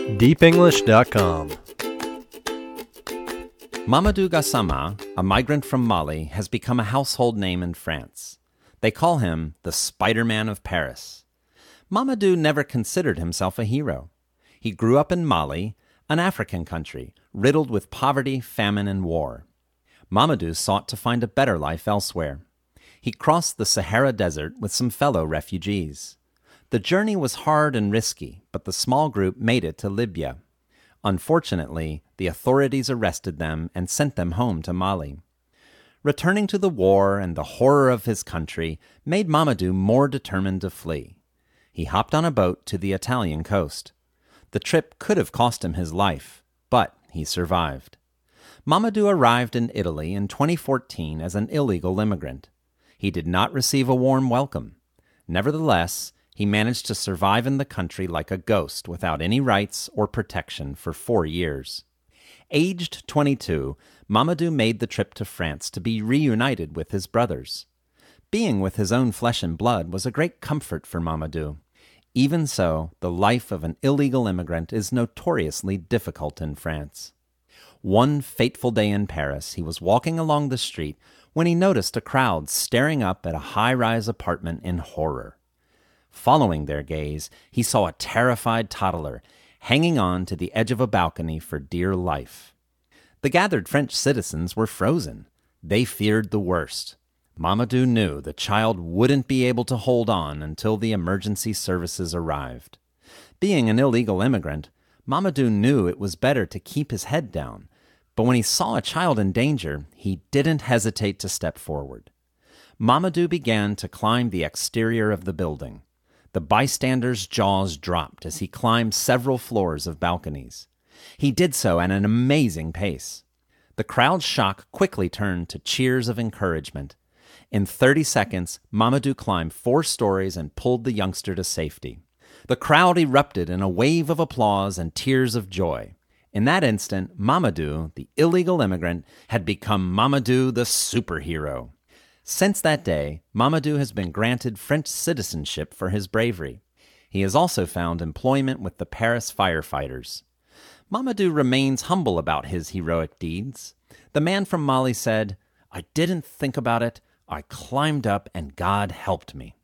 deepenglish.com. Mamadou Gassama, a migrant from Mali, has become a household name in France. They call him the Spider-Man of Paris. Mamadou never considered himself a hero. He grew up in Mali, an African country, riddled with poverty, famine, and war. Mamadou sought to find a better life elsewhere. He crossed the Sahara Desert with some fellow refugees. The journey was hard and risky, but the small group made it to Libya. Unfortunately, the authorities arrested them and sent them home to Mali. Returning to the war and the horror of his country made Mamadou more determined to flee. He hopped on a boat to the Italian coast. The trip could have cost him his life, but he survived. Mamadou arrived in Italy in 2014 as an illegal immigrant. He did not receive a warm welcome. Nevertheless, he managed to survive in the country like a ghost without any rights or protection for 4 years. Aged 22, Mamadou made the trip to France to be reunited with his brothers. Being with his own flesh and blood was a great comfort for Mamadou. Even so, the life of an illegal immigrant is notoriously difficult in France. One fateful day in Paris, he was walking along the street when he noticed a crowd staring up at a high-rise apartment in horror. Following their gaze, he saw a terrified toddler hanging on to the edge of a balcony for dear life. The gathered French citizens were frozen. They feared the worst. Mamadou knew the child wouldn't be able to hold on until the emergency services arrived. Being an illegal immigrant, Mamadou knew it was better to keep his head down, but when he saw a child in danger, he didn't hesitate to step forward. Mamadou began to climb the exterior of the building. The bystanders' jaws dropped as he climbed several floors of balconies. He did so at an amazing pace. The crowd's shock quickly turned to cheers of encouragement. In 30 seconds, Mamadou climbed 4 stories and pulled the youngster to safety. The crowd erupted in a wave of applause and tears of joy. In that instant, Mamadou, the illegal immigrant, had become Mamadou the superhero. Since that day, Mamadou has been granted French citizenship for his bravery. He has also found employment with the Paris firefighters. Mamadou remains humble about his heroic deeds. The man from Mali said, "I didn't think about it. I climbed up and God helped me."